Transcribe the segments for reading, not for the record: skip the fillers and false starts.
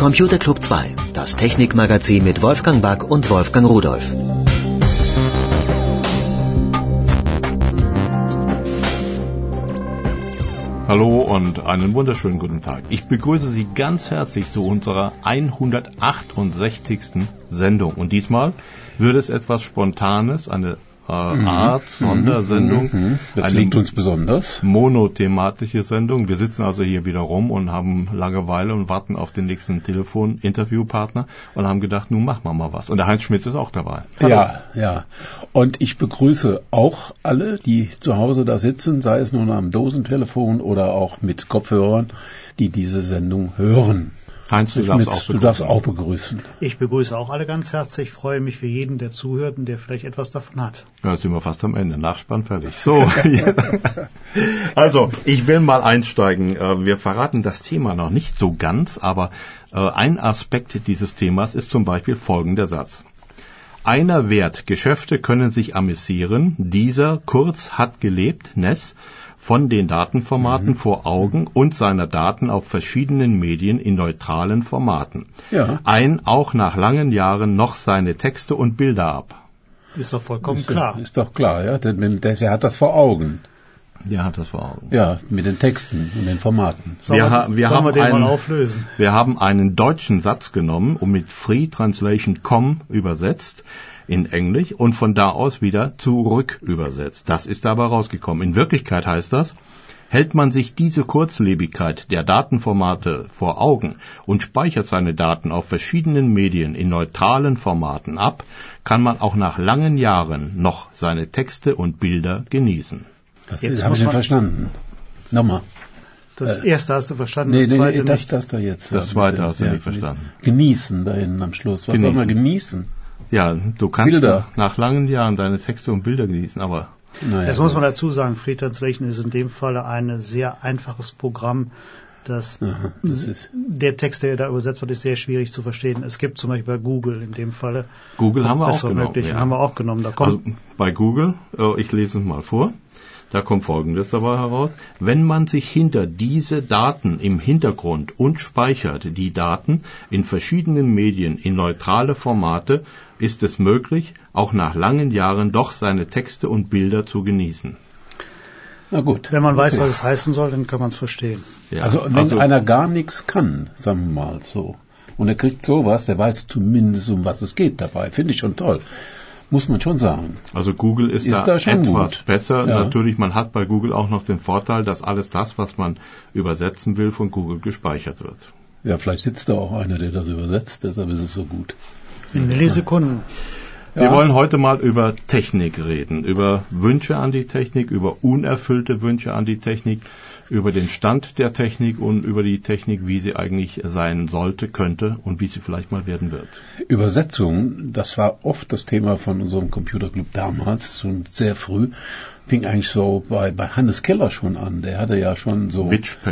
Computer Club 2, das Technikmagazin mit Wolfgang Back und Wolfgang Rudolph. Hallo und einen wunderschönen guten Tag. Ich begrüße Sie ganz herzlich zu unserer 168. Sendung. Und diesmal wird es etwas Spontanes, eine Art Sondersendung. Das liegt uns besonders. Monothematische Sendung. Wir sitzen also hier wieder rum und haben Langeweile und warten auf den nächsten Telefon-Interviewpartner und haben gedacht, nun machen wir mal was. Und der Heinz Schmitz ist auch dabei. Hallo. Ja. Und ich begrüße auch alle, die zu Hause da sitzen, sei es nun am Dosentelefon oder auch mit Kopfhörern, die diese Sendung hören. Heinz, du darfst auch begrüßen. Ich begrüße auch alle ganz herzlich, freue mich für jeden, der zuhört und der vielleicht etwas davon hat. Ja, jetzt sind wir fast am Ende. Nachspann fertig. So. Also, ich will mal einsteigen. Wir verraten das Thema noch nicht so ganz, aber ein Aspekt dieses Themas ist zum Beispiel folgender Satz. Einer Wert, Geschäfte können sich amüsieren, dieser kurz hat gelebt, Ness, von den Datenformaten vor Augen und seiner Daten auf verschiedenen Medien in neutralen Formaten. Ja. Ein auch nach langen Jahren noch seine Texte und Bilder ab. Ist doch vollkommen klar. Ist doch klar, ja. Der hat das vor Augen. Der hat das vor Augen. Ja, mit den Texten und den Formaten. Wir haben einen deutschen Satz genommen und mit freetranslation.com übersetzt in Englisch und von da aus wieder zurück übersetzt. Das ist dabei rausgekommen. In Wirklichkeit heißt das, hält man sich diese Kurzlebigkeit der Datenformate vor Augen und speichert seine Daten auf verschiedenen Medien in neutralen Formaten ab, kann man auch nach langen Jahren noch seine Texte und Bilder genießen. Das habe ich nicht verstanden. Nochmal. Das erste hast du verstanden, das zweite nicht. nicht. Das da jetzt. Das zweite hast du nicht verstanden. Genießen da hinten am Schluss. Was soll man genießen? Ja, du kannst nach langen Jahren deine Texte und Bilder genießen, aber... Das muss man dazu sagen, Free Translation ist in dem Falle ein sehr einfaches Programm, der Text, der da übersetzt wird, ist sehr schwierig zu verstehen. Es gibt zum Beispiel bei Google in dem Falle... Google haben wir auch genommen. Ja. Haben wir auch genommen. Also bei Google, ich lese es mal vor, da kommt Folgendes dabei heraus. Wenn man sich hinter diese Daten im Hintergrund und speichert die Daten in verschiedenen Medien in neutrale Formate, ist es möglich, auch nach langen Jahren doch seine Texte und Bilder zu genießen. Na gut. Wenn man weiß, was es heißen soll, dann kann man es verstehen. Ja, also wenn einer gar nichts kann, sagen wir mal so, und er kriegt sowas, der weiß zumindest, um was es geht dabei. Finde ich schon toll. Muss man schon sagen. Also Google ist da etwas gut. Besser. Ja. Natürlich, man hat bei Google auch noch den Vorteil, dass alles das, was man übersetzen will, von Google gespeichert wird. Ja, vielleicht sitzt da auch einer, der das übersetzt, deshalb ist es so gut. In Millisekunden. Wir wollen heute mal über Technik reden, über Wünsche an die Technik, über unerfüllte Wünsche an die Technik, über den Stand der Technik und über die Technik, wie sie eigentlich sein sollte, könnte und wie sie vielleicht mal werden wird. Übersetzung, das war oft das Thema von unserem Computerclub damals und sehr früh. Fing eigentlich so bei Hannes Keller schon an. Der hatte ja schon so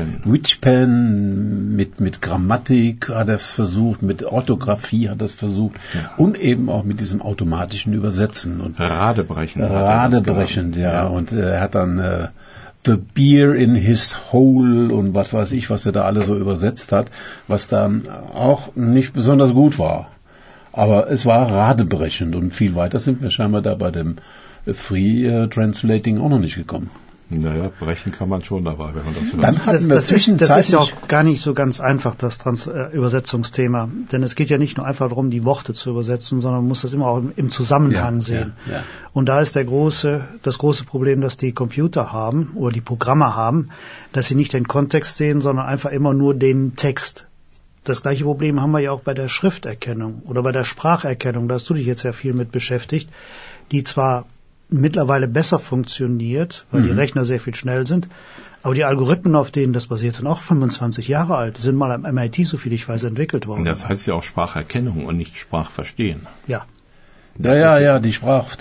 Witchpen mit Grammatik hat er es versucht, mit Orthographie hat er es versucht und eben auch mit diesem automatischen Übersetzen. Und Radebrechend, ja. Und er hat dann The Beer in His Hole und was weiß ich, was er da alles so übersetzt hat, was dann auch nicht besonders gut war. Aber es war radebrechend und viel weiter sind wir scheinbar da bei dem Free Translating auch noch nicht gekommen. Naja, brechen kann man schon dabei, wenn man das dann hatten wir das ist ja auch gar nicht so ganz einfach, das Übersetzungsthema. Denn es geht ja nicht nur einfach darum, die Worte zu übersetzen, sondern man muss das immer auch im Zusammenhang sehen. Ja. Und da ist das große Problem, dass die Computer haben oder die Programme haben, dass sie nicht den Kontext sehen, sondern einfach immer nur den Text. Das gleiche Problem haben wir ja auch bei der Schrifterkennung oder bei der Spracherkennung. Da hast du dich jetzt ja viel mit beschäftigt, die zwar mittlerweile besser funktioniert, weil die Rechner sehr viel schnell sind, aber die Algorithmen, auf denen das basiert, sind auch 25 Jahre alt. Die sind mal am MIT, so viel ich weiß, entwickelt worden. Das heißt ja auch Spracherkennung und nicht Sprachverstehen. Ja. Ja, ich habe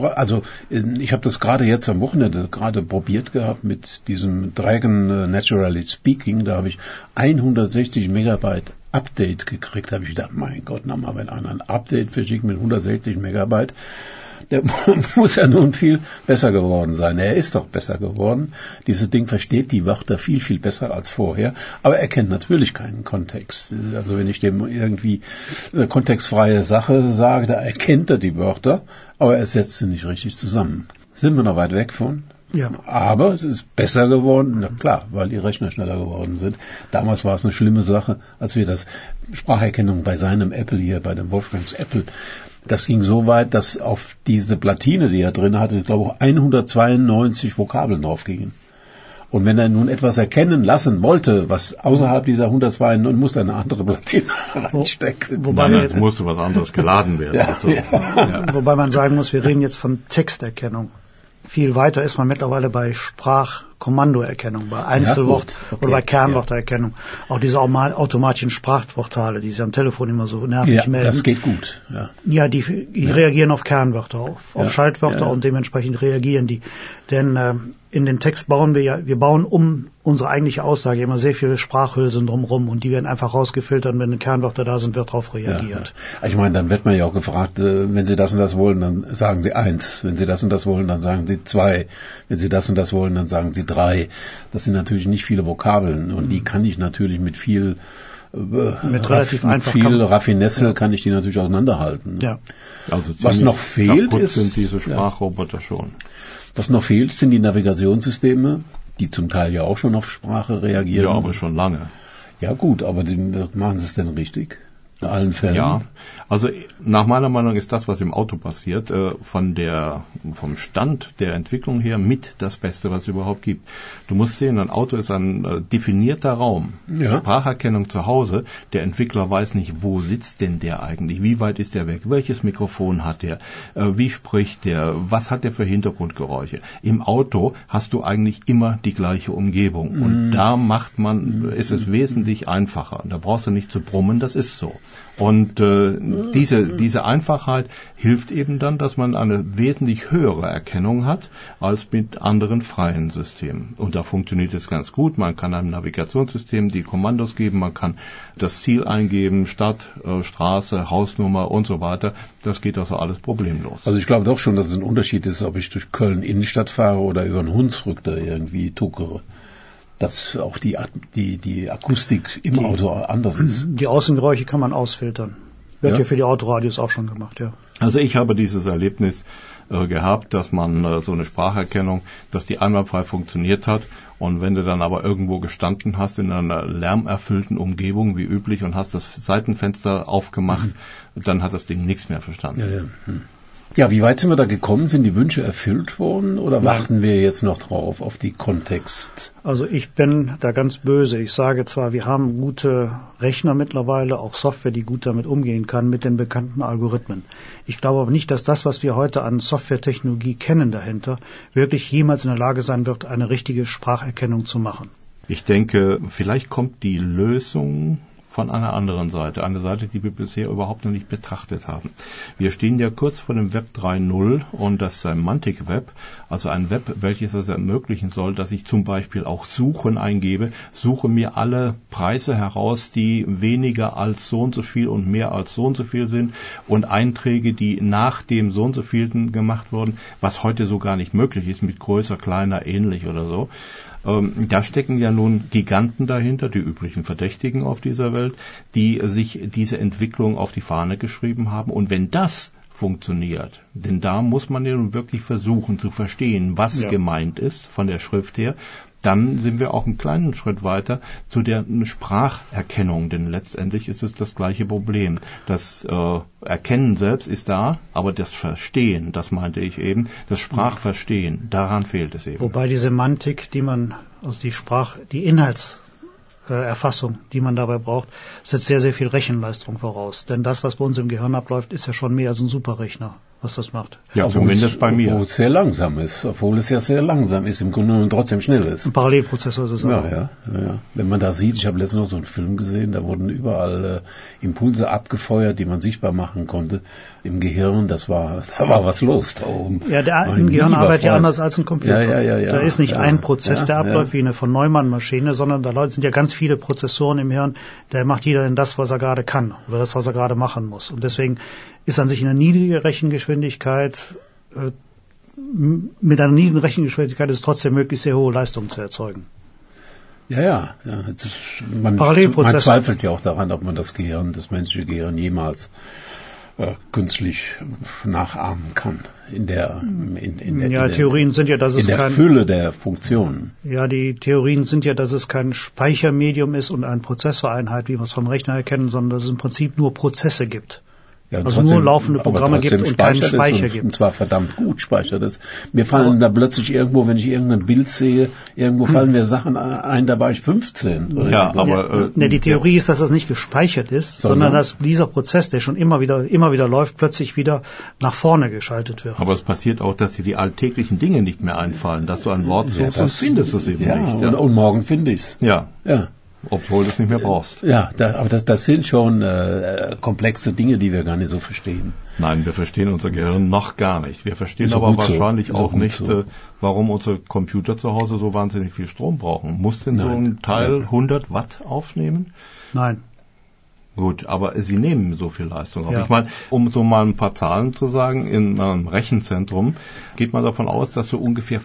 das gerade jetzt am Wochenende probiert gehabt mit diesem Dragon Naturally Speaking. Da habe ich 160 Megabyte Update gekriegt, habe ich gedacht, mein Gott, nochmal, wenn einer ein Update verschickt mit 160 Megabyte, der muss ja nun viel besser geworden sein. Er ist doch besser geworden. Dieses Ding versteht die Wörter viel, viel besser als vorher, aber er kennt natürlich keinen Kontext. Also wenn ich dem irgendwie eine kontextfreie Sache sage, da erkennt er die Wörter, aber er setzt sie nicht richtig zusammen. Sind wir noch weit weg von? Ja. Aber es ist besser geworden, na klar, weil die Rechner schneller geworden sind. Damals war es eine schlimme Sache, als wir das Spracherkennung bei seinem Apple hier, bei dem Wolfgangs Apple, das ging so weit, dass auf diese Platine, die er drin hatte, ich glaube 192 Vokabeln drauf gingen. Und wenn er nun etwas erkennen lassen wollte, was außerhalb dieser 192, musste er eine andere Platine reinstecken. Wobei es musste was anderes geladen werden. Ja, also, ja. Wobei man sagen muss, wir reden jetzt von Texterkennung. Viel weiter ist man mittlerweile bei Sprachkommandoerkennung, bei Einzelwort- oder bei Kernwortererkennung. Auch diese automatischen Sprachportale, die Sie am Telefon immer so nervig melden. Das geht gut. Ja, die reagieren auf Kernwörter, auf Schaltwörter und dementsprechend reagieren die. Denn in den Text bauen wir bauen um unsere eigentliche Aussage immer sehr viele Sprachhülsen drumherum und die werden einfach rausgefiltert und wenn Kernwörter da sind, wird darauf reagiert. Ja. Ich meine, dann wird man ja auch gefragt, wenn Sie das und das wollen, dann sagen Sie 1. Wenn Sie das und das wollen, dann sagen Sie 2. Wenn Sie das und das wollen, dann sagen Sie 3. Das sind natürlich nicht viele Vokabeln und die kann ich natürlich mit viel Raffinesse kann ich die natürlich auseinanderhalten. Ja. Also was noch fehlt sind diese Sprachroboter schon. Was noch fehlt, sind die Navigationssysteme, die zum Teil ja auch schon auf Sprache reagieren. Ja, aber schon lange. Ja gut, aber machen Sie es denn richtig? In allen Fällen? Ja, also nach meiner Meinung ist das, was im Auto passiert, vom Stand der Entwicklung her mit das Beste, was es überhaupt gibt. Du musst sehen, ein Auto ist ein definierter Raum. Ja. Spracherkennung zu Hause, der Entwickler weiß nicht, wo sitzt denn der eigentlich, wie weit ist der weg, welches Mikrofon hat der, wie spricht der, was hat der für Hintergrundgeräusche. Im Auto hast du eigentlich immer die gleiche Umgebung und da ist es wesentlich einfacher. Da brauchst du nicht zu brummen, das ist so. Und diese Einfachheit hilft eben dann, dass man eine wesentlich höhere Erkennung hat als mit anderen freien Systemen. Und da funktioniert es ganz gut. Man kann einem Navigationssystem die Kommandos geben, man kann das Ziel eingeben, Stadt, Straße, Hausnummer und so weiter. Das geht also alles problemlos. Also ich glaube doch schon, dass es ein Unterschied ist, ob ich durch Köln Innenstadt fahre oder über einen Hunsrück da irgendwie tuckere. Dass auch die Akustik im Auto anders ist. Die Außengeräusche kann man ausfiltern. Wird ja für die Autoradios auch schon gemacht, ja. Also ich habe dieses Erlebnis gehabt, dass man so eine Spracherkennung, dass die einwandfrei funktioniert hat und wenn du dann aber irgendwo gestanden hast in einer lärmerfüllten Umgebung wie üblich und hast das Seitenfenster aufgemacht, dann hat das Ding nichts mehr verstanden. Ja. Ja, wie weit sind wir da gekommen? Sind die Wünsche erfüllt worden oder warten wir jetzt noch drauf auf die Kontext? Also ich bin da ganz böse. Ich sage zwar, wir haben gute Rechner mittlerweile, auch Software, die gut damit umgehen kann, mit den bekannten Algorithmen. Ich glaube aber nicht, dass das, was wir heute an Softwaretechnologie kennen dahinter, wirklich jemals in der Lage sein wird, eine richtige Spracherkennung zu machen. Ich denke, vielleicht kommt die Lösung von einer anderen Seite, eine Seite, die wir bisher überhaupt noch nicht betrachtet haben. Wir stehen ja kurz vor dem Web 3.0 und das Semantic Web, also ein Web, welches es ermöglichen soll, dass ich zum Beispiel auch Suchen eingebe, suche mir alle Preise heraus, die weniger als so und so viel und mehr als so und so viel sind und Einträge, die nach dem so und so vielten gemacht wurden, was heute so gar nicht möglich ist, mit größer, kleiner, ähnlich oder so. Da stecken ja nun Giganten dahinter, die üblichen Verdächtigen auf dieser Welt, die sich diese Entwicklung auf die Fahne geschrieben haben. Und wenn das funktioniert, denn da muss man ja nun wirklich versuchen zu verstehen, was gemeint ist von der Schrift her, dann sind wir auch einen kleinen Schritt weiter zu der Spracherkennung, denn letztendlich ist es das gleiche Problem. Das Erkennen selbst ist da, aber das Verstehen, das meinte ich eben, das Sprachverstehen, daran fehlt es eben. Wobei die Semantik, die Inhaltserfassung, die man dabei braucht, setzt sehr, sehr viel Rechenleistung voraus. Denn das, was bei uns im Gehirn abläuft, ist ja schon mehr als ein Superrechner, was das macht. Ja, zumindest bei mir. Obwohl es sehr langsam ist, im Grunde genommen trotzdem schnell ist. Ein Parallelprozessor ist es auch. Ja. Wenn man da sieht, ich habe letztens noch so einen Film gesehen, da wurden überall Impulse abgefeuert, die man sichtbar machen konnte im Gehirn. Da war was los da oben. Ja, ein Gehirn arbeitet ja anders als ein Computer. Ja. Da ist nicht ein Prozess, der abläuft wie eine von Neumann-Maschine, sondern da sind ja ganz viele Prozessoren im Hirn, der macht jeder denn das, was er gerade kann oder das, was er gerade machen muss. Und deswegen ist an sich eine niedrige Rechengeschwindigkeit, mit einer niedrigen Rechengeschwindigkeit ist es trotzdem möglich, sehr hohe Leistungen zu erzeugen. Ja. Man zweifelt ja auch daran, ob man das menschliche Gehirn jemals künstlich nachahmen kann in der Theorien sind ja, dass es in der Fülle der Funktionen. Ja, die Theorien sind ja, dass es kein Speichermedium ist und eine Prozessoreinheit, wie wir es vom Rechner erkennen, sondern dass es im Prinzip nur Prozesse gibt. Ja, also trotzdem, nur laufende Programme gibt und keinen Speicher gibt. Und zwar verdammt gut speichert es. Mir fallen da plötzlich irgendwo, wenn ich irgendein Bild sehe, fallen mir Sachen ein, da war ich 15. Oder aber die Theorie ist, dass das nicht gespeichert ist, sondern dass dieser Prozess, der schon immer wieder läuft, plötzlich wieder nach vorne geschaltet wird. Aber es passiert auch, dass dir die alltäglichen Dinge nicht mehr einfallen, dass du ein Wort suchst und findest es eben nicht. Ja. Und morgen finde ich es. Ja. Obwohl du es nicht mehr brauchst. Ja, aber das sind schon komplexe Dinge, die wir gar nicht so verstehen. Nein, wir verstehen unser Gehirn noch gar nicht. Wir verstehen aber wahrscheinlich auch nicht, warum unsere Computer zu Hause so wahnsinnig viel Strom brauchen. Muss denn so ein Teil 100 Watt aufnehmen? Nein. Gut, aber sie nehmen so viel Leistung auf. Ja. Ich meine, um so mal ein paar Zahlen zu sagen, in einem Rechenzentrum geht man davon aus, dass so ungefähr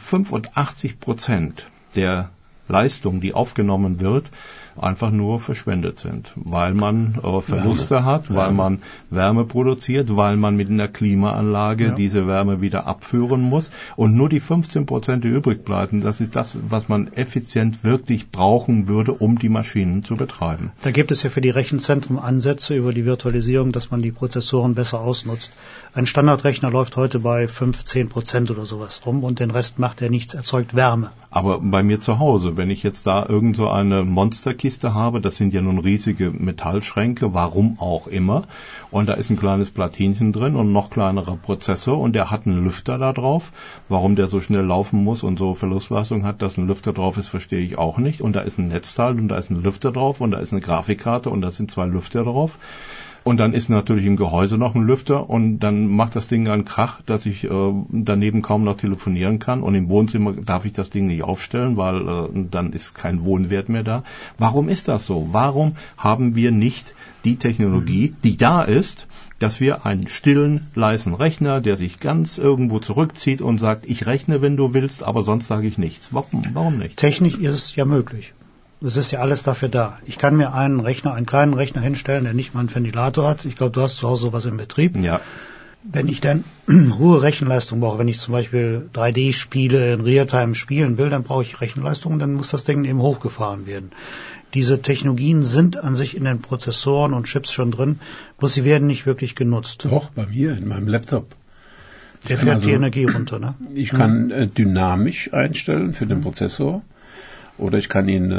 85% der Leistung, die aufgenommen wird, einfach nur verschwendet sind, weil man Verluste hat, weil man Wärme produziert, weil man mit einer Klimaanlage diese Wärme wieder abführen muss und nur die 15%, die übrig bleiben, das ist das, was man effizient wirklich brauchen würde, um die Maschinen zu betreiben. Da gibt es ja für die Rechenzentren Ansätze über die Virtualisierung, dass man die Prozessoren besser ausnutzt. Ein Standardrechner läuft heute bei 5-10% oder sowas rum und den Rest macht er nichts, erzeugt Wärme. Aber bei mir zu Hause, wenn ich jetzt da irgend so eine Monsterkiste habe, das sind ja nun riesige Metallschränke, warum auch immer, und da ist ein kleines Platinchen drin und ein noch kleinerer Prozessor und der hat einen Lüfter da drauf. Warum der so schnell laufen muss und so Verlustleistung hat, dass ein Lüfter drauf ist, verstehe ich auch nicht. Und da ist ein Netzteil und da ist ein Lüfter drauf und da ist eine Grafikkarte und da sind 2 Lüfter drauf. Und dann ist natürlich im Gehäuse noch ein Lüfter und dann macht das Ding einen Krach, dass ich daneben kaum noch telefonieren kann. Und im Wohnzimmer darf ich das Ding nicht aufstellen, weil dann ist kein Wohnwert mehr da. Warum ist das so? Warum haben wir nicht die Technologie, die da ist, dass wir einen stillen, leisen Rechner, der sich ganz irgendwo zurückzieht und sagt, ich rechne, wenn du willst, aber sonst sage ich nichts. Warum nicht? Technisch ist es ja möglich. Es ist ja alles dafür da. Ich kann mir einen kleinen Rechner hinstellen, der nicht mal einen Ventilator hat. Ich glaube, du hast zu Hause sowas im Betrieb. Ja. Wenn ich dann hohe Rechenleistung brauche, wenn ich zum Beispiel 3D-Spiele in Realtime spielen will, dann brauche ich Rechenleistung und dann muss das Ding eben hochgefahren werden. Diese Technologien sind an sich in den Prozessoren und Chips schon drin, bloß sie werden nicht wirklich genutzt. Doch, bei mir, in meinem Laptop. Der fährt die Energie runter, ne? Ich kann dynamisch einstellen für den Prozessor. Oder ich kann ihn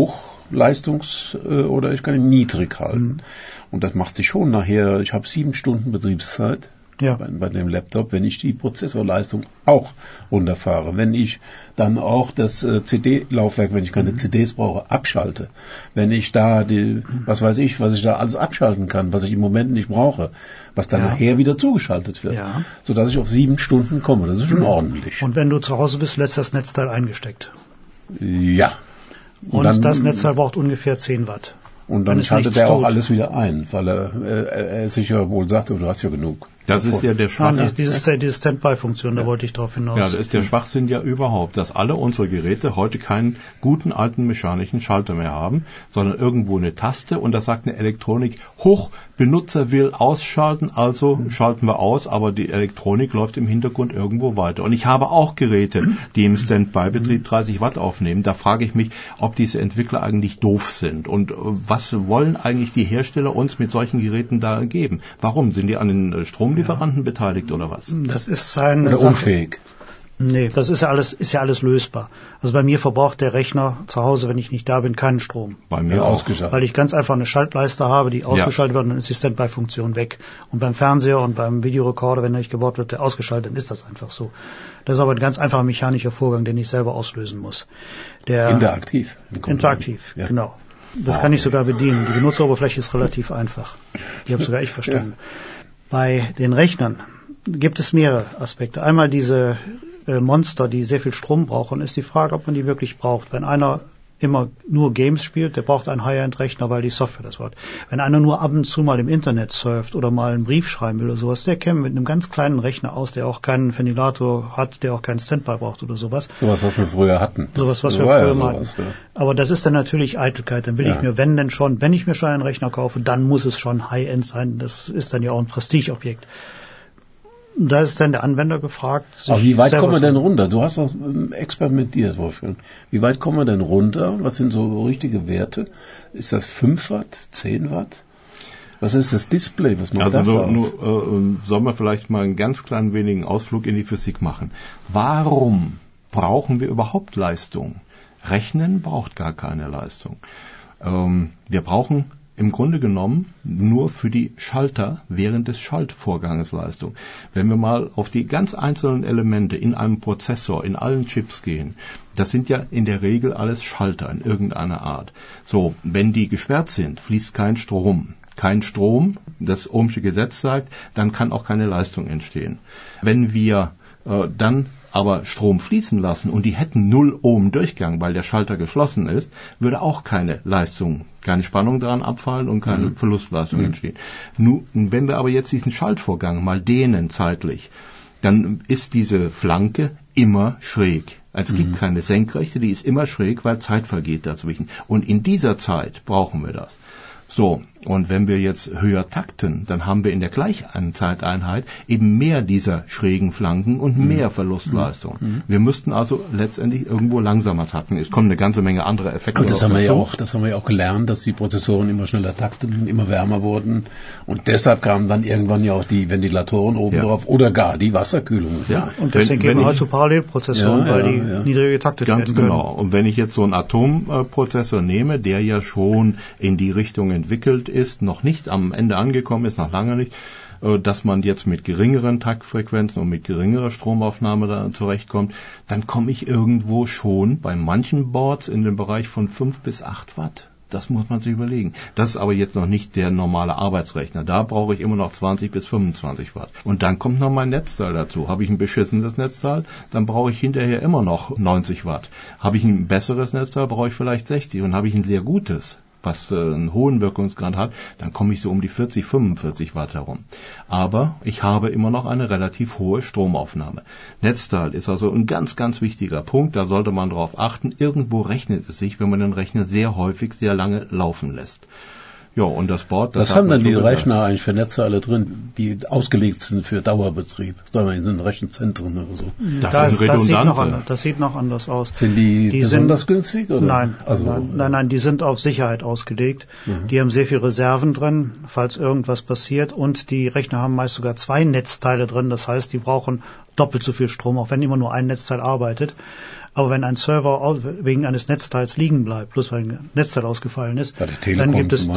oder ich kann ihn niedrig halten. Und das macht sich schon nachher, ich habe 7 Stunden Betriebszeit bei dem Laptop, wenn ich die Prozessorleistung auch runterfahre. Wenn ich dann auch das CD-Laufwerk, wenn ich keine CDs brauche, abschalte. Wenn ich da was ich da alles abschalten kann, was ich im Moment nicht brauche, was dann nachher wieder zugeschaltet wird. Ja. Sodass ich auf 7 Stunden komme. Das ist schon ordentlich. Und wenn du zu Hause bist, lässt das Netzteil eingesteckt. Ja. Und das Netzteil braucht ungefähr 10 Watt. Und dann schaltet er auch alles wieder ein, weil er sicher wohl sagt, du hast ja genug. Das ist ja der Schwachsinn. Diese Standby-Funktion, da wollte ich drauf hinaus. Ja, das ist der Schwachsinn ja überhaupt, dass alle unsere Geräte heute keinen guten alten mechanischen Schalter mehr haben, sondern irgendwo eine Taste und da sagt eine Elektronik, Benutzer will ausschalten, also schalten wir aus, aber die Elektronik läuft im Hintergrund irgendwo weiter. Und ich habe auch Geräte, die im Standby-Betrieb 30 Watt aufnehmen. Da frage ich mich, ob diese Entwickler eigentlich doof sind und was wollen eigentlich die Hersteller uns mit solchen Geräten da geben? Warum? Sind die an den Stromlieferanten beteiligt oder was? Das ist eine oder unfähig. Nee, das ist ja alles lösbar. Also bei mir verbraucht der Rechner zu Hause, wenn ich nicht da bin, keinen Strom. Bei mir ausgeschaltet. Weil ich ganz einfach eine Schaltleiste habe, die ausgeschaltet wird und dann ist die Standby-Funktion weg. Und beim Fernseher und beim Videorekorder, wenn der nicht gebaut wird, der ausgeschaltet, dann ist das einfach so. Das ist aber ein ganz einfacher mechanischer Vorgang, den ich selber auslösen muss. Interaktiv. Interaktiv, genau. Das kann ich sogar bedienen. Die Benutzeroberfläche ist relativ einfach. Die habe sogar ich verstanden. Ja. Bei den Rechnern gibt es mehrere Aspekte. Einmal diese Monster, die sehr viel Strom brauchen, ist die Frage, ob man die wirklich braucht. Wenn einer immer nur Games spielt, der braucht einen High-End-Rechner, weil die Software das wird. Wenn einer nur ab und zu mal im Internet surft oder mal einen Brief schreiben will oder sowas, der käme mit einem ganz kleinen Rechner aus, der auch keinen Ventilator hat, der auch keinen Standby braucht oder sowas. Sowas, was wir früher hatten. Sowas, was wir früher mal hatten. Ja. Aber das ist dann natürlich Eitelkeit. Dann will ich mir, wenn ich mir schon einen Rechner kaufe, dann muss es schon High-End sein. Das ist dann ja auch ein Prestigeobjekt. Da ist dann der Anwender gefragt. Aber wie weit kommen wir denn runter? Du hast doch experimentiert, Wolfgang. Wie weit kommen wir denn runter? Was sind so richtige Werte? Ist das 5 Watt, 10 Watt? Was ist das Display? Was macht das aus? Sollen wir vielleicht mal einen ganz kleinen wenigen Ausflug in die Physik machen? Warum brauchen wir überhaupt Leistung? Rechnen braucht gar keine Leistung. Wir brauchen im Grunde genommen nur für die Schalter während des Schaltvorganges Leistung. Wenn wir mal auf die ganz einzelnen Elemente in einem Prozessor, in allen Chips gehen, das sind ja in der Regel alles Schalter in irgendeiner Art. So, wenn die gesperrt sind, fließt kein Strom. Kein Strom, das Ohmsche Gesetz sagt, dann kann auch keine Leistung entstehen. Wenn wir dann aber Strom fließen lassen und die hätten 0 Ohm Durchgang, weil der Schalter geschlossen ist, würde auch keine Leistung, keine Spannung daran abfallen und keine Verlustleistung entstehen. Nun, wenn wir aber jetzt diesen Schaltvorgang mal dehnen zeitlich, dann ist diese Flanke immer schräg. Es gibt keine Senkrechte, die ist immer schräg, weil Zeit vergeht dazwischen. Und in dieser Zeit brauchen wir das. So, und wenn wir jetzt höher takten, dann haben wir in der gleichen Zeiteinheit eben mehr dieser schrägen Flanken und mehr Verlustleistung. Wir müssten also letztendlich irgendwo langsamer takten. Es kommen eine ganze Menge andere Effekte dazu. Das haben wir ja auch gelernt, dass die Prozessoren immer schneller takteten, immer wärmer wurden. Und deshalb kamen dann irgendwann ja auch die Ventilatoren oben drauf oder gar die Wasserkühlung. Ja, und deswegen gehen wir heute zu Parallelprozessoren, weil die niedriger getaktet werden können. Ganz genau. Und wenn ich jetzt so einen Atomprozessor nehme, der ja schon in die Richtung entwickelt ist, noch nicht am Ende angekommen ist, noch lange nicht, dass man jetzt mit geringeren Taktfrequenzen und mit geringerer Stromaufnahme da zurechtkommt, dann komme ich irgendwo schon bei manchen Boards in den Bereich von 5 bis 8 Watt. Das muss man sich überlegen. Das ist aber jetzt noch nicht der normale Arbeitsrechner. Da brauche ich immer noch 20 bis 25 Watt. Und dann kommt noch mein Netzteil dazu. Habe ich ein beschissenes Netzteil, dann brauche ich hinterher immer noch 90 Watt. Habe ich ein besseres Netzteil, brauche ich vielleicht 60. Und habe ich ein sehr gutes, was einen hohen Wirkungsgrad hat, dann komme ich so um die 40, 45 Watt herum. Aber ich habe immer noch eine relativ hohe Stromaufnahme. Netzteil ist also ein ganz, ganz wichtiger Punkt. Da sollte man darauf achten. Irgendwo rechnet es sich, wenn man den Rechner sehr häufig, sehr lange laufen lässt. Ja, und das Board... Was haben denn die Rechner eigentlich für Netzteile drin, die ausgelegt sind für Dauerbetrieb? Sagen wir in den Rechenzentren oder so. Das sieht noch anders aus. Sind die besonders günstig? Oder? Nein, die sind auf Sicherheit ausgelegt. Die haben sehr viel Reserven drin, falls irgendwas passiert. Und die Rechner haben meist sogar 2 Netzteile drin. Das heißt, die brauchen doppelt so viel Strom, auch wenn immer nur ein Netzteil arbeitet. Aber wenn ein Server wegen eines Netzteils liegen bleibt, bloß weil ein Netzteil ausgefallen ist, dann gibt es,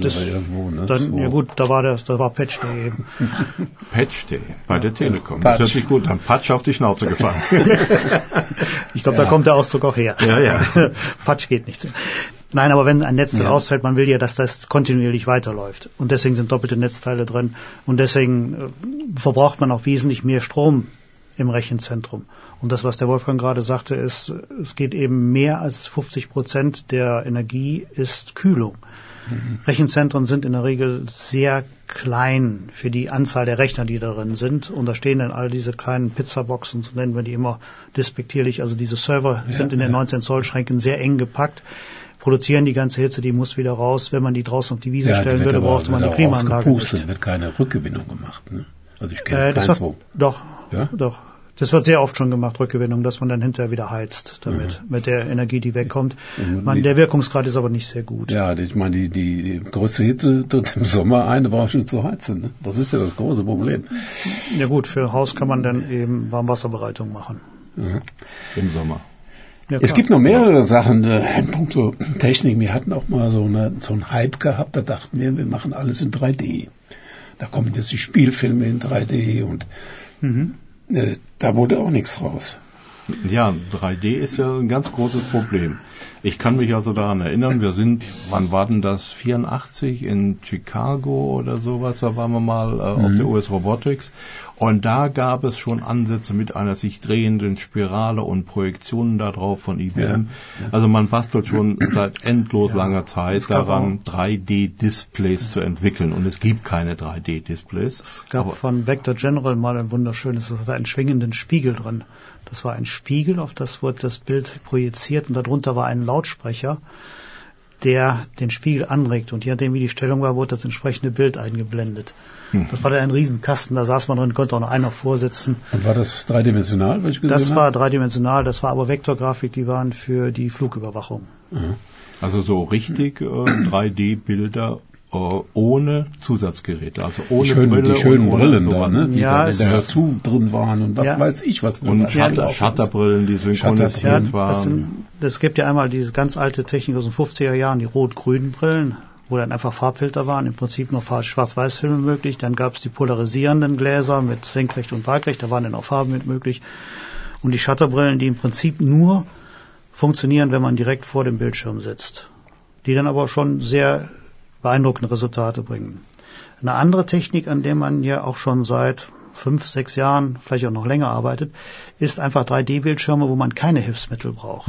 ja gut, da war Patch Day eben. Patch Day bei der Telekom. Das hört sich gut an. Patch auf die Schnauze gefallen. Ich glaube, da kommt der Ausdruck auch her. Ja. Patch geht nicht. Nein, aber wenn ein Netzteil ausfällt, man will ja, dass das kontinuierlich weiterläuft. Und deswegen sind doppelte Netzteile drin. Und deswegen verbraucht man auch wesentlich mehr Strom im Rechenzentrum. Und das, was der Wolfgang gerade sagte, ist, es geht eben mehr als 50% der Energie ist Kühlung. Rechenzentren sind in der Regel sehr klein für die Anzahl der Rechner, die darin sind. Und da stehen dann all diese kleinen Pizzaboxen, so nennen wir die immer despektierlich. Also diese Server sind in den 19-Zoll-Schränken sehr eng gepackt, produzieren die ganze Hitze, die muss wieder raus. Wenn man die draußen auf die Wiese stellen würde, brauchte man eine Klimaanlage. Es wird keine Rückgewinnung gemacht. Ne? Also ich kenne keins wo. Doch. Das wird sehr oft schon gemacht, Rückgewinnung, dass man dann hinterher wieder heizt damit, mit der Energie, die wegkommt. Der Wirkungsgrad ist aber nicht sehr gut. Ja, ich meine, die größte Hitze tritt im Sommer eine Woche zu heizen. Ne? Das ist ja das große Problem. Ja gut, für Haus kann man dann eben Warmwasserbereitung machen. Im Sommer. Ja, es gibt noch mehrere Sachen in puncto Technik. Wir hatten auch mal so einen Hype gehabt, da dachten wir machen alles in 3D. Da kommen jetzt die Spielfilme in 3D und da wurde auch nichts raus. Ja, 3D ist ja ein ganz großes Problem. Ich kann mich also daran erinnern, wann war denn das, 84 in Chicago oder sowas, da waren wir mal auf der US Robotics Und da gab es schon Ansätze mit einer sich drehenden Spirale und Projektionen darauf von IBM. Ja. Also man bastelt schon seit endlos langer Zeit daran, 3D-Displays zu entwickeln. Und es gibt keine 3D-Displays. Es gab von Vector General mal ein wunderschönes, das hatte einen schwingenden Spiegel drin. Das war ein Spiegel, auf das wurde das Bild projiziert und darunter war ein Lautsprecher, der den Spiegel anregt. Und je nachdem, wie die Stellung war, wurde das entsprechende Bild eingeblendet. Das war dann ein Riesenkasten, da saß man drin, konnte auch noch einer vorsitzen. Und war das dreidimensional, was ich gesehen habe? Das war dreidimensional, das war aber Vektorgrafik, die waren für die Flugüberwachung. Also so richtig 3D-Bilder ohne Zusatzgeräte, also ohne Brille. Die schönen Brillen da, ne? Die ja, da in der Hörzu drin waren und was weiß ich, was. Und Shutterbrillen, die synchronisiert waren. Es gibt ja einmal diese ganz alte Technik aus den 50er Jahren, die rot-grünen Brillen, wo dann einfach Farbfilter waren, im Prinzip nur Schwarz-Weiß-Filme möglich. Dann gab es die polarisierenden Gläser mit Senkrecht und Waagrecht, da waren dann auch Farben mit möglich. Und die Shutterbrillen, die im Prinzip nur funktionieren, wenn man direkt vor dem Bildschirm sitzt. Die dann aber schon sehr beeindruckende Resultate bringen. Eine andere Technik, an der man ja auch schon seit 5, 6 Jahren, vielleicht auch noch länger arbeitet, ist einfach 3D-Bildschirme, wo man keine Hilfsmittel braucht.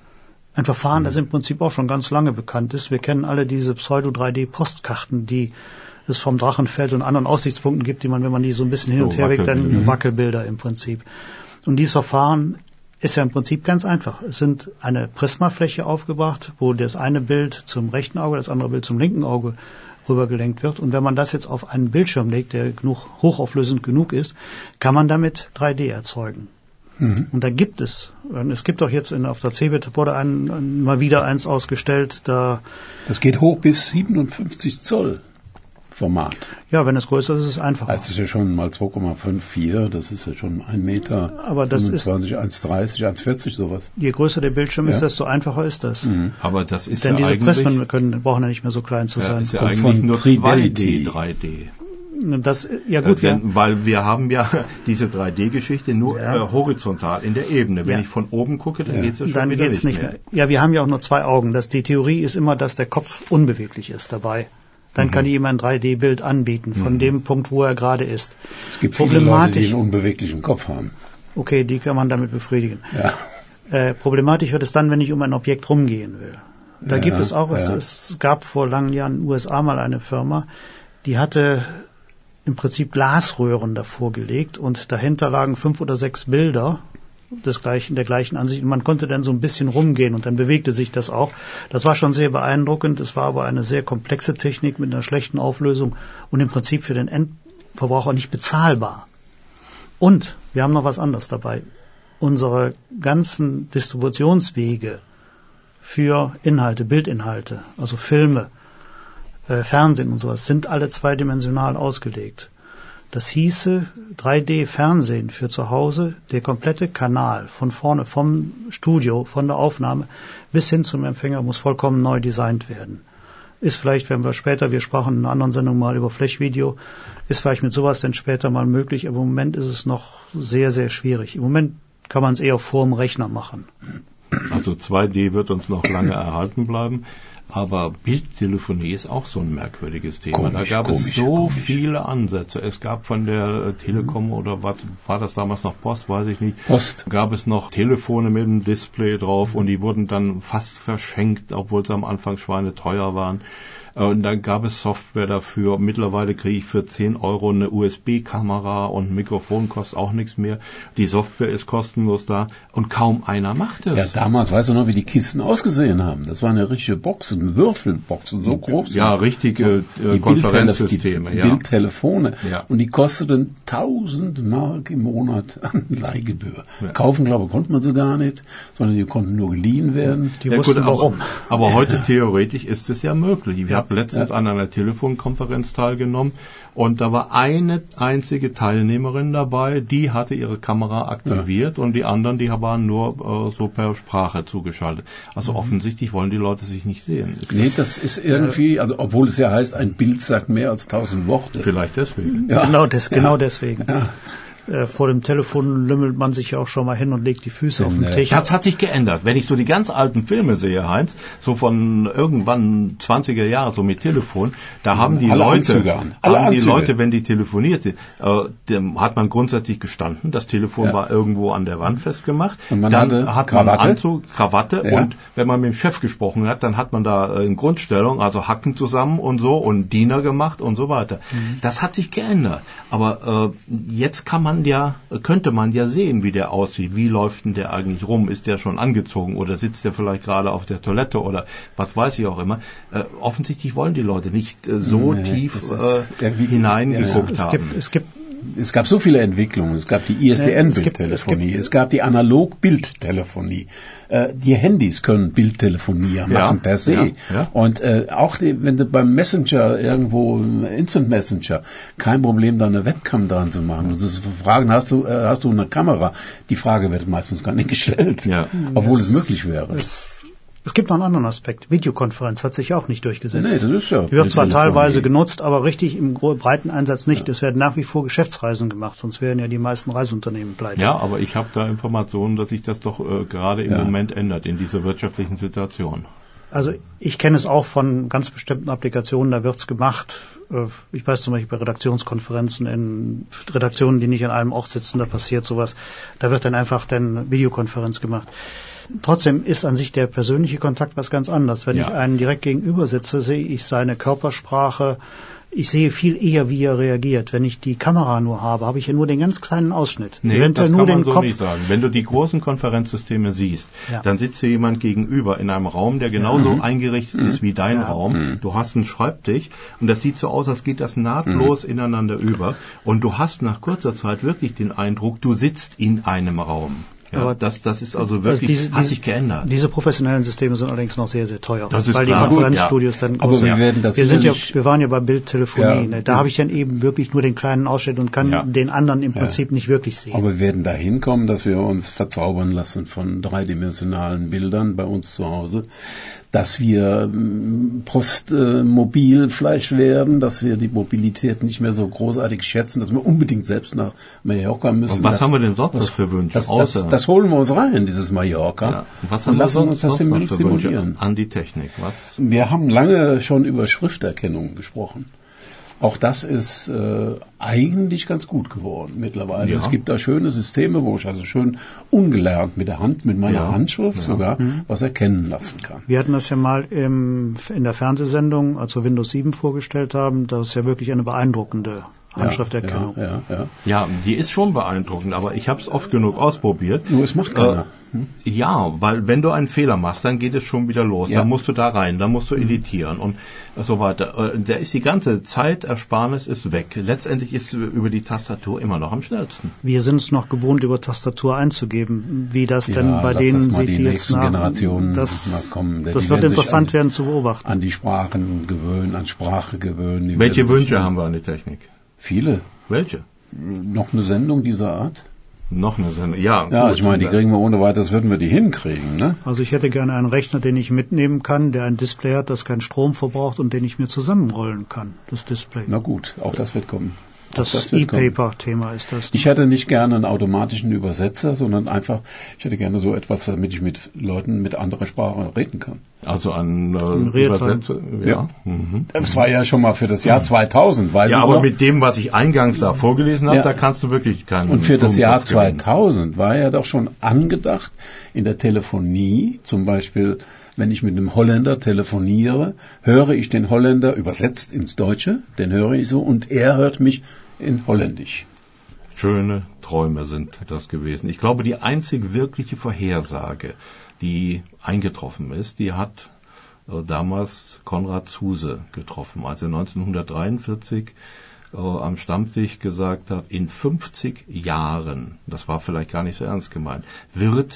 Ein Verfahren, das im Prinzip auch schon ganz lange bekannt ist. Wir kennen alle diese Pseudo-3D-Postkarten, die es vom Drachenfels und anderen Aussichtspunkten gibt, die man, wenn man die so ein bisschen hin und her wegt, dann Wackelbilder im Prinzip. Und dieses Verfahren ist ja im Prinzip ganz einfach. Es sind eine Prismafläche aufgebracht, wo das eine Bild zum rechten Auge, das andere Bild zum linken Auge rübergelenkt wird. Und wenn man das jetzt auf einen Bildschirm legt, der hochauflösend genug ist, kann man damit 3D erzeugen. Und da gibt es gibt auch jetzt auf der CeBIT wurde mal wieder eins ausgestellt. Das geht hoch bis 57 Zoll. Format. Ja, wenn es größer ist, ist es einfacher. Das ist ja schon mal 2,54, das ist ja schon 1 Meter, aber das 25, 1,30, 1,40 sowas. Je größer der Bildschirm ist, desto einfacher ist das. Aber das ist denn ja diese Prismen brauchen ja nicht mehr so klein zu sein. Ist ja eigentlich nur 2D, 3D. Das, ja gut, weil wir haben ja diese 3D-Geschichte nur horizontal in der Ebene. Wenn ich von oben gucke, dann geht es ja schon wieder nicht mehr. Ja, wir haben ja auch nur 2 Augen. Die Theorie ist immer, dass der Kopf unbeweglich ist dabei. Dann kann ich ihm ein 3D-Bild anbieten, von dem Punkt, wo er gerade ist. Es gibt viele Leute, die einen unbeweglichen Kopf haben. Okay, die kann man damit befriedigen. Ja. Problematisch wird es dann, wenn ich um ein Objekt rumgehen will. Da gibt es auch, es gab vor langen Jahren in den USA mal eine Firma, die hatte im Prinzip Glasröhren davor gelegt und dahinter lagen 5 oder 6 Bilder der gleichen Ansicht. Und man konnte dann so ein bisschen rumgehen und dann bewegte sich das auch. Das war schon sehr beeindruckend. Es war aber eine sehr komplexe Technik mit einer schlechten Auflösung und im Prinzip für den Endverbraucher nicht bezahlbar. Und wir haben noch was anderes dabei. Unsere ganzen Distributionswege für Inhalte, Bildinhalte, also Filme, Fernsehen und sowas, sind alle zweidimensional ausgelegt. Das hieße 3D-Fernsehen für zu Hause, der komplette Kanal von vorne, vom Studio, von der Aufnahme bis hin zum Empfänger muss vollkommen neu designt werden. Ist vielleicht, wenn wir sprachen in einer anderen Sendung mal über Flash-Video, ist vielleicht mit sowas dann später mal möglich, aber im Moment ist es noch sehr, sehr schwierig. Im Moment kann man es eher vor dem Rechner machen. Also 2D wird uns noch lange erhalten bleiben. Aber Bildtelefonie ist auch so ein merkwürdiges Thema. Da gab es so viele Ansätze. Es gab von der Telekom oder was war das damals noch Post, weiß ich nicht. Post. Gab es noch Telefone mit einem Display drauf und die wurden dann fast verschenkt, obwohl sie am Anfang schweineteuer waren. Und dann gab es Software dafür. Mittlerweile kriege ich für 10 € eine USB-Kamera und ein Mikrofon kostet auch nichts mehr. Die Software ist kostenlos da und kaum einer macht es. Ja, damals, weißt du noch, wie die Kisten ausgesehen haben? Das waren ja richtige Boxen, Würfelboxen, so groß. Ja, richtige Konferenzsysteme. Bildtelefone. Ja. Und die kosteten 1000 Mark im Monat an Leihgebühr. Ja. Kaufen, glaube ich, konnte man sie gar nicht, sondern die konnten nur geliehen werden. Die wussten warum. Aber heute theoretisch ist es ja möglich. Ich habe letztens an einer Telefonkonferenz teilgenommen und da war eine einzige Teilnehmerin dabei, die hatte ihre Kamera aktiviert und die anderen, die waren nur so per Sprache zugeschaltet. Also offensichtlich wollen die Leute sich nicht sehen. Nee, das ist irgendwie, also obwohl es ja heißt, ein Bild sagt mehr als 1000 Worte. Vielleicht deswegen. Ja. Genau deswegen. Ja. Vor dem Telefon lümmelt man sich ja auch schon mal hin und legt die Füße auf den Tisch. Das hat sich geändert. Wenn ich so die ganz alten Filme sehe, Heinz, so von irgendwann 20er Jahre, so mit Telefon, da haben die Leute, wenn die telefoniert sind, hat man grundsätzlich gestanden. Das Telefon war irgendwo an der Wand festgemacht. Und man dann hat man Anzug, Krawatte und wenn man mit dem Chef gesprochen hat, dann hat man da in Grundstellung, also Hacken zusammen und so und Diener gemacht und so weiter. Das hat sich geändert. Aber jetzt könnte man ja sehen, wie der aussieht. Wie läuft denn der eigentlich rum? Ist der schon angezogen oder sitzt der vielleicht gerade auf der Toilette oder was weiß ich auch immer. Offensichtlich wollen die Leute nicht so tief hineingeguckt haben. Es gab so viele Entwicklungen. Es gab die ISDN-Bildtelefonie, es gab die Analog-Bildtelefonie. Die Handys können Bildtelefonie machen per se. Ja. Und auch wenn du beim Messenger irgendwo, Instant Messenger, kein Problem, da eine Webcam dran zu machen. Also zu fragen, hast du eine Kamera? Die Frage wird meistens gar nicht gestellt, obwohl es möglich wäre. Es gibt noch einen anderen Aspekt. Videokonferenz hat sich auch nicht durchgesetzt. Nee, das ist ja. Die wird zwar teilweise genutzt, aber richtig im breiten Einsatz nicht. Es werden nach wie vor Geschäftsreisen gemacht, sonst wären ja die meisten Reiseunternehmen pleite. Ja, aber ich habe da Informationen, dass sich das doch gerade im Moment ändert in dieser wirtschaftlichen Situation. Also ich kenne es auch von ganz bestimmten Applikationen, da wird's gemacht. Ich weiß zum Beispiel bei Redaktionskonferenzen in Redaktionen, die nicht an einem Ort sitzen, da passiert sowas. Da wird dann einfach Videokonferenz gemacht. Trotzdem ist an sich der persönliche Kontakt was ganz anderes. Wenn ich einen direkt gegenüber sitze, sehe ich seine Körpersprache. Ich sehe viel eher, wie er reagiert. Wenn ich die Kamera nur habe, habe ich ja nur den ganz kleinen Ausschnitt. Nee, das kann man so nicht sagen. Wenn du die großen Konferenzsysteme siehst, dann sitzt dir jemand gegenüber in einem Raum, der genauso eingerichtet ist wie dein Raum. Du hast einen Schreibtisch und das sieht so aus, als geht das nahtlos ineinander über. Und du hast nach kurzer Zeit wirklich den Eindruck, du sitzt in einem Raum. Ja, aber das ist also wirklich, hat sich geändert. Diese professionellen Systeme sind allerdings noch sehr, sehr teuer. Das ist weil klar. Die Konferenzstudios dann aber wir werden das wir waren ja bei Bildtelefonie. Ne? Da habe ich dann eben wirklich nur den kleinen Ausschnitt und kann den anderen im Prinzip nicht wirklich sehen. Aber wir werden dahin kommen, dass wir uns verzaubern lassen von dreidimensionalen Bildern bei uns zu Hause, dass wir postmobil vielleicht werden, dass wir die Mobilität nicht mehr so großartig schätzen, dass wir unbedingt selbst nach Mallorca müssen. Und was haben wir denn sonst für Wünsche? Das holen wir uns rein, dieses Mallorca. Ja. Was haben wir sonst noch für Wünsche an die Technik? Wir haben lange schon über Schrifterkennung gesprochen. Auch das ist eigentlich ganz gut geworden mittlerweile. Ja. Es gibt da schöne Systeme, wo ich also schön ungelernt mit der Hand, mit meiner Handschrift sogar, was erkennen lassen kann. Wir hatten das ja mal in der Fernsehsendung, als wir Windows 7 vorgestellt haben, das ist ja wirklich eine beeindruckende Handschrifterkennung. Ja, die ist schon beeindruckend, aber ich habe es oft genug ausprobiert. Nur es macht keiner. Ja, weil wenn du einen Fehler machst, dann geht es schon wieder los. Dann musst du da rein, dann musst du editieren und so weiter. Da ist die ganze Zeitersparnis ist weg. Letztendlich ist über die Tastatur immer noch am schnellsten. Wir sind es noch gewohnt, über Tastatur einzugeben. Wie das denn bei denen sieht, die jetzt nach Generationen das kommen. Das wird interessant werden zu beobachten. An die Sprachen gewöhnen, an Sprache gewöhnen. Welche Wünsche haben wir an die Technik? Viele. Welche? Noch eine Sendung dieser Art? Noch eine Sendung, ja. Ja, gut, ich meine, die kriegen wir ohne weiteres, würden wir die hinkriegen, ne? Also ich hätte gerne einen Rechner, den ich mitnehmen kann, der ein Display hat, das keinen Strom verbraucht und den ich mir zusammenrollen kann, das Display. Na gut, auch das wird kommen. Das E-Paper-Thema ist das. Ich hätte nicht gerne einen automatischen Übersetzer, sondern einfach, ich hätte gerne so etwas, damit ich mit Leuten mit anderer Sprache reden kann. Also an Übersetzer? Ja. Das war ja schon mal für das Jahr 2000. Ja, aber mit dem, was ich eingangs da vorgelesen habe, da kannst du wirklich keinen... Und für das Jahr 2000 war ja doch schon angedacht, in der Telefonie, zum Beispiel... Wenn ich mit einem Holländer telefoniere, höre ich den Holländer übersetzt ins Deutsche, den höre ich so, und er hört mich in Holländisch. Schöne Träume sind das gewesen. Ich glaube, die einzige wirkliche Vorhersage, die eingetroffen ist, die hat damals Konrad Zuse getroffen, als er 1943 am Stammtisch gesagt hat, in 50 Jahren, das war vielleicht gar nicht so ernst gemeint, wird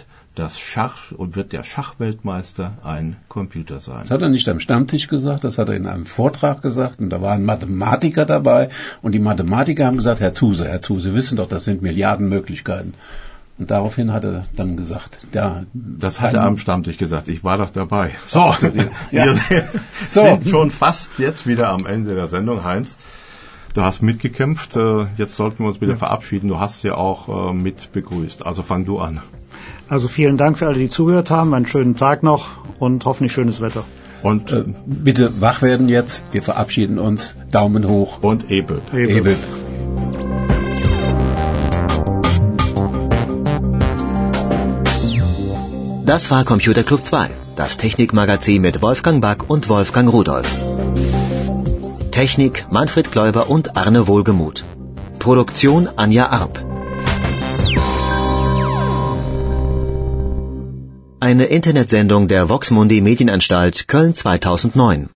der Schachweltmeister ein Computer sein. Das hat er nicht am Stammtisch gesagt, das hat er in einem Vortrag gesagt, und da waren Mathematiker dabei, und die Mathematiker haben gesagt, Herr Zuse, Sie wissen doch, das sind Milliarden Möglichkeiten. Und daraufhin hat er dann gesagt, das hat er am Stammtisch gesagt, ich war doch dabei. So, wir sind schon fast jetzt wieder am Ende der Sendung, Heinz. Du hast mitgekämpft, jetzt sollten wir uns wieder verabschieden. Du hast ja auch mit begrüßt. Also fang du an. Also vielen Dank für alle, die zugehört haben. Einen schönen Tag noch und hoffentlich schönes Wetter. Und bitte wach werden jetzt. Wir verabschieden uns. Daumen hoch. Und Ebel. Das war Computer Club 2, das Technikmagazin mit Wolfgang Back und Wolfgang Rudolf. Technik Manfred Kläuber und Arne Wohlgemuth. Produktion Anja Arp. Eine Internetsendung der Vox Mundi Medienanstalt Köln 2009.